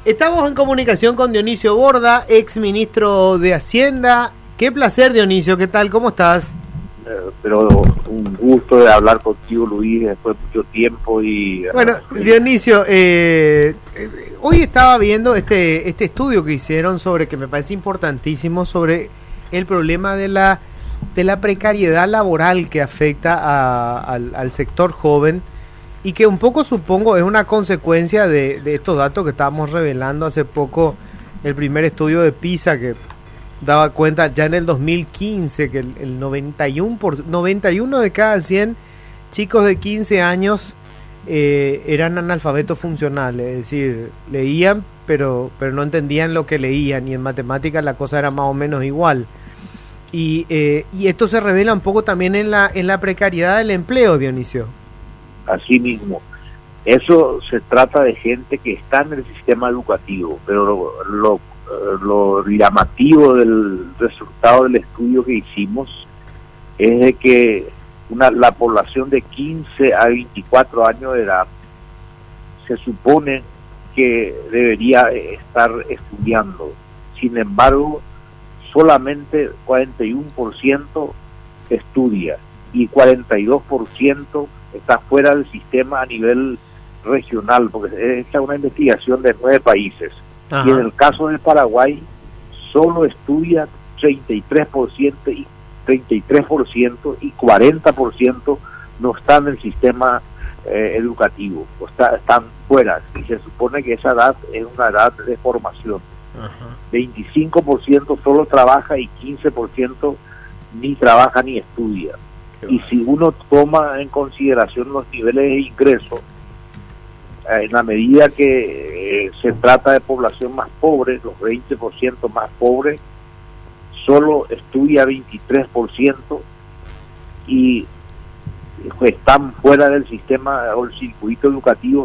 Estamos en comunicación con Dionisio Borda, ex ministro de Hacienda. Qué placer, Dionisio, ¿qué tal? ¿Cómo estás? Pero un gusto de hablar contigo, Luis, después de mucho tiempo. Bueno, Dionisio, hoy estaba viendo este estudio que hicieron sobre, que me parece importantísimo, sobre el problema de la precariedad laboral que afecta al sector joven, y que un poco, supongo, es una consecuencia de estos datos que estábamos revelando hace poco, el primer estudio de PISA, que daba cuenta ya en el 2015 que el 91 de cada 100 chicos de 15 años eran analfabetos funcionales, es decir, leían pero no entendían lo que leían, y en matemáticas la cosa era más o menos igual. Y esto se revela un poco también en la precariedad del empleo, Dionisio. Así mismo, eso se trata de gente que está en el sistema educativo, pero lo llamativo del resultado del estudio que hicimos es de que la población de 15 a 24 años de edad se supone que debería estar estudiando. Sin embargo, solamente 41% estudia y 42% está fuera del sistema a nivel regional, porque esta es una investigación de 9 países. Ajá. Y en el caso de Paraguay solo estudia 33% y 40% no están en el sistema educativo, están fuera, y se supone que esa edad es una edad de formación. Ajá. 25% solo trabaja y 15% ni trabaja ni estudia. Y si uno toma en consideración los niveles de ingreso, en la medida que se trata de población más pobre, los 20% más pobres, solo estudia 23% y están fuera del sistema o el circuito educativo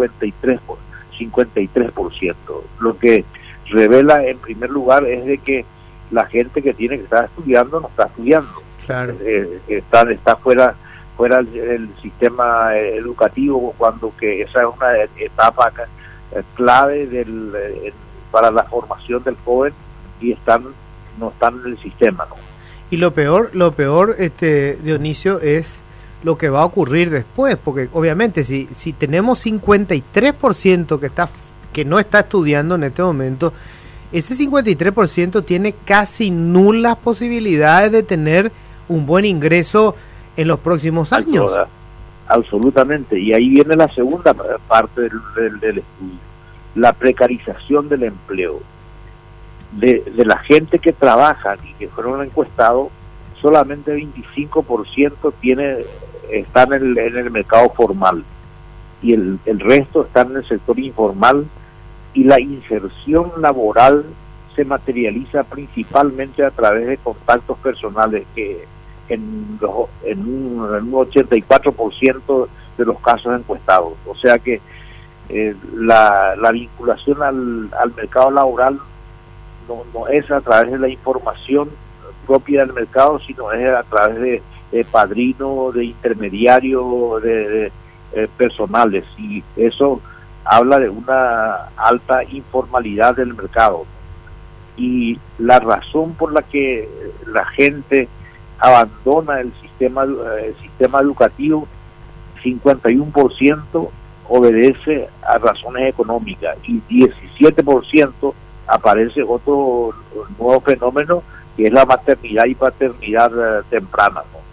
53%. Lo que revela en primer lugar es de que la gente que tiene que estar estudiando no está estudiando. Claro. Está fuera del sistema educativo, cuando que esa es una etapa clave para la formación del joven, y no están en el sistema, ¿no? Y lo peor, Dionisio, es lo que va a ocurrir después, porque obviamente si tenemos 53% que no está estudiando en este momento, ese 53% tiene casi nulas posibilidades de tener un buen ingreso en los próximos años. Absolutamente, y ahí viene la segunda parte del estudio, la precarización del empleo. De la gente que trabaja y que fueron encuestados, solamente 25% están en el mercado formal, y el resto están en el sector informal, y la inserción laboral se materializa principalmente a través de contactos personales, que en un 84% de los casos encuestados. O sea que la vinculación al mercado laboral no es a través de la información propia del mercado, sino es a través de padrinos, de intermediarios, de personales, y eso habla de una alta informalidad del mercado. Y la razón por la que la gente abandona el sistema educativo, 51% obedece a razones económicas, y 17% aparece otro nuevo fenómeno, que es la maternidad y paternidad temprana, ¿no?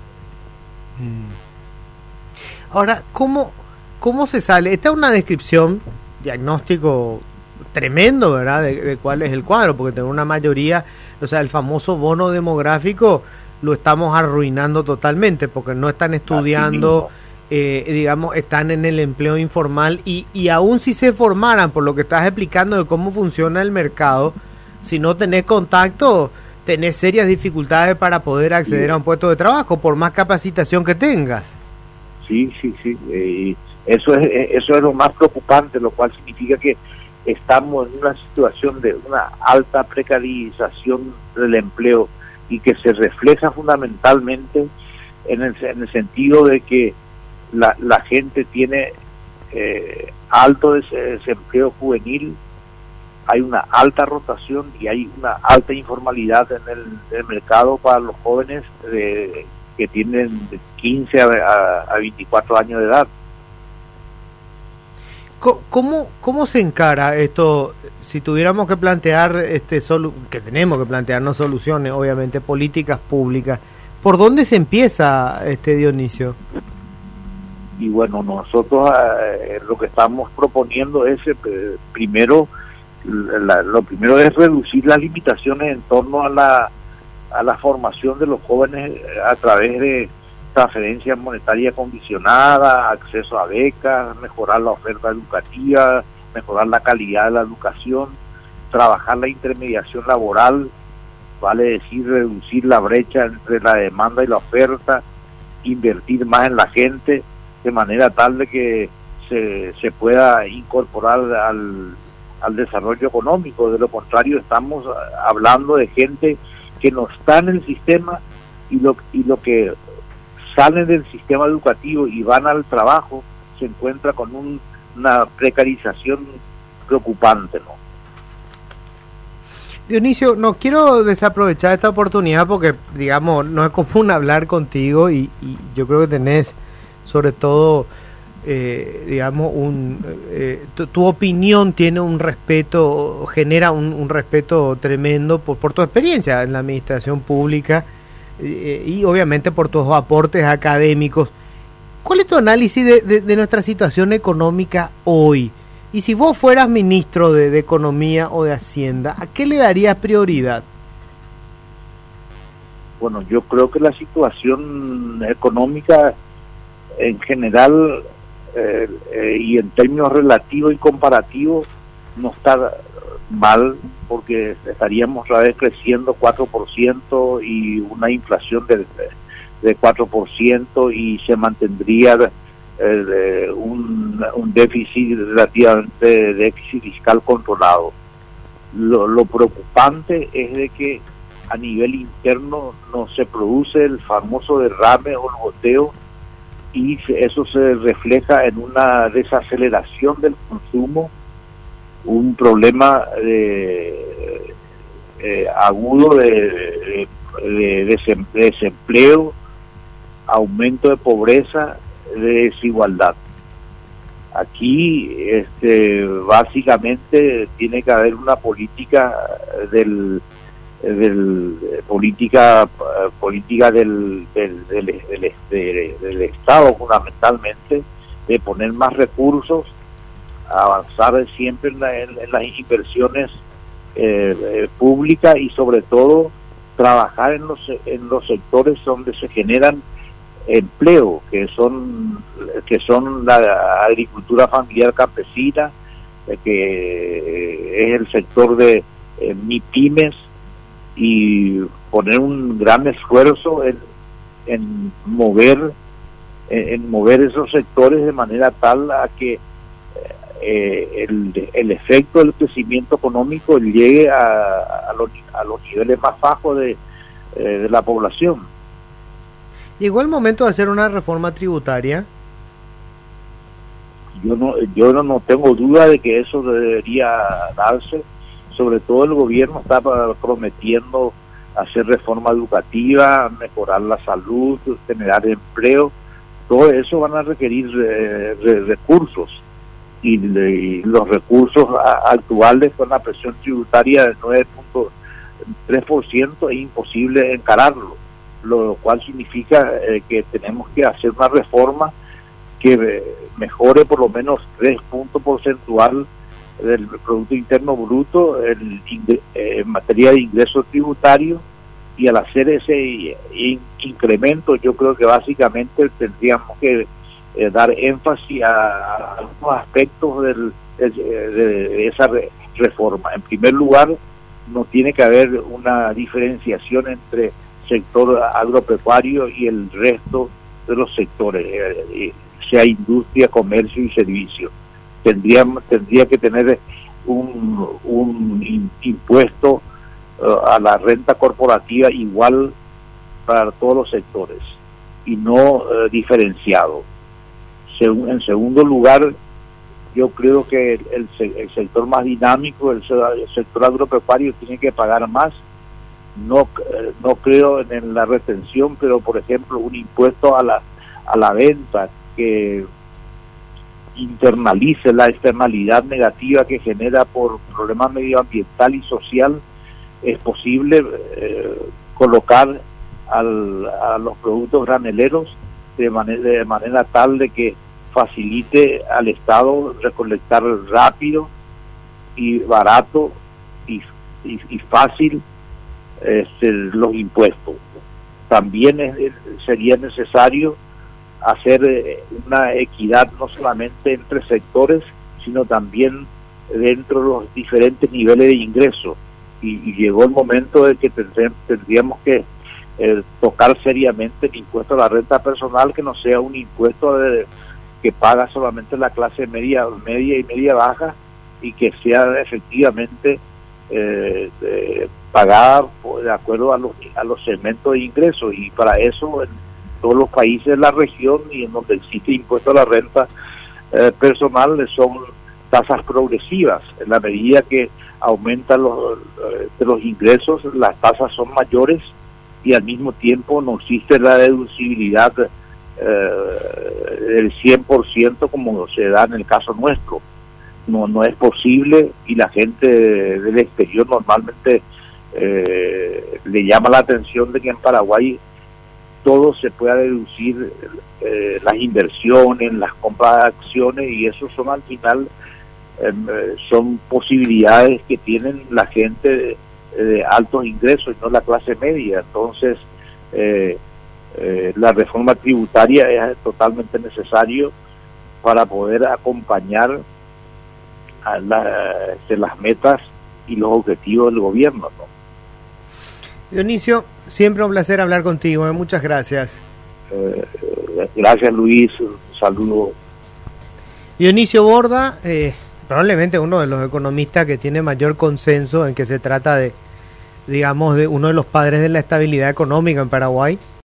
Ahora, ¿cómo se sale? Esta es una descripción, diagnóstico tremendo, ¿verdad?, de cuál es el cuadro, porque tenemos una mayoría, o sea, el famoso bono demográfico lo estamos arruinando totalmente, porque no están estudiando, digamos, están en el empleo informal, y aún si se formaran, por lo que estás explicando de cómo funciona el mercado, si no tenés contacto, tenés serias dificultades para poder acceder a un puesto de trabajo, por más capacitación que tengas. Sí. Eso es lo más preocupante, lo cual significa que estamos en una situación de una alta precarización del empleo, y que se refleja fundamentalmente en el sentido de que la gente tiene alto desempleo juvenil, hay una alta rotación y hay una alta informalidad en el mercado para los jóvenes que tienen de 15 a 24 años de edad. ¿Cómo se encara esto? Si tuviéramos que plantear, que tenemos que plantearnos soluciones, obviamente, políticas públicas, ¿por dónde se empieza, Dionisio? Y bueno, nosotros lo que estamos proponiendo es, primero, lo primero es reducir las limitaciones en torno a la formación de los jóvenes a través de transferencia monetaria condicionada, acceso a becas, mejorar la oferta educativa, mejorar la calidad de la educación, trabajar la intermediación laboral, vale decir, reducir la brecha entre la demanda y la oferta, invertir más en la gente, de manera tal de que se pueda incorporar al desarrollo económico. De lo contrario, estamos hablando de gente que no está en el sistema y lo que salen del sistema educativo y van al trabajo se encuentra con una precarización preocupante, ¿no? Dionisio, no quiero desaprovechar esta oportunidad porque, digamos, no es común hablar contigo y yo creo que tenés, sobre todo, digamos, tu opinión tiene un respeto, genera un respeto tremendo por tu experiencia en la administración pública y obviamente por tus aportes académicos. ¿Cuál es tu análisis de nuestra situación económica hoy? Y si vos fueras ministro de Economía o de Hacienda, ¿a qué le darías prioridad? Bueno, yo creo que la situación económica en general y en términos relativos y comparativos no está mal, porque estaríamos otra vez creciendo 4% y una inflación de 4% y se mantendría un déficit relativamente déficit fiscal controlado. Lo preocupante es de que a nivel interno no se produce el famoso derrame o el goteo y eso se refleja en una desaceleración del consumo, un problema agudo de desempleo, aumento de pobreza, de desigualdad. Aquí básicamente tiene que haber una política política del Estado, fundamentalmente, de poner más recursos, avanzar siempre en las inversiones públicas y sobre todo trabajar en los sectores donde se generan empleo, que son la agricultura familiar campesina, que es el sector de MIPYMES, y poner un gran esfuerzo en mover esos sectores de manera tal a que el efecto del crecimiento económico llegue a los niveles más bajos de la población. ¿Llegó el momento de hacer una reforma tributaria? Yo no tengo duda de que eso debería darse. Sobre todo el gobierno está prometiendo hacer reforma educativa, mejorar la salud, generar empleo. Todo eso van a requerir recursos y los recursos actuales con la presión tributaria del 9.3% es imposible encararlo, lo cual significa que tenemos que hacer una reforma que mejore por lo menos 3 puntos porcentual del Producto Interno Bruto en materia de ingresos tributarios, y al hacer ese incremento yo creo que básicamente tendríamos que dar énfasis a algunos aspectos de esa reforma. En primer lugar, no tiene que haber una diferenciación entre sector agropecuario y el resto de los sectores, sea industria, comercio y servicio. Tendría que tener un impuesto a la renta corporativa igual para todos los sectores y no diferenciado. En segundo lugar, Yo creo que el sector más dinámico, el sector agropecuario, tiene que pagar más. No creo en la retención, pero por ejemplo un impuesto a la venta que internalice la externalidad negativa que genera por problemas medioambiental y social, es posible colocar a los productos graneleros de manera tal de que facilite al Estado recolectar rápido y barato y fácil los impuestos. También sería necesario hacer una equidad no solamente entre sectores, sino también dentro de los diferentes niveles de ingreso. Y llegó el momento de que tendríamos que tocar seriamente el impuesto a la renta personal, que no sea un impuesto que paga solamente la clase media y media baja, y que sea efectivamente pagada de acuerdo a los segmentos de ingresos. Y para eso en todos los países de la región y en donde existe impuesto a la renta personal son tasas progresivas. En la medida que aumentan los ingresos, las tasas son mayores, y al mismo tiempo no existe la deducibilidad del 100% como se da en el caso nuestro. No es posible, y la gente del exterior normalmente le llama la atención de que en Paraguay todo se pueda deducir, las inversiones, las compras de acciones, y eso son al final son posibilidades que tienen la gente de altos ingresos y no la clase media. Entonces la reforma tributaria es totalmente necesario para poder acompañar a las metas y los objetivos del gobierno, ¿no? Dionisio, siempre un placer hablar contigo, muchas gracias. Gracias, Luis, un saludo. Dionisio Borda, probablemente uno de los economistas que tiene mayor consenso en que se trata de, digamos, de uno de los padres de la estabilidad económica en Paraguay.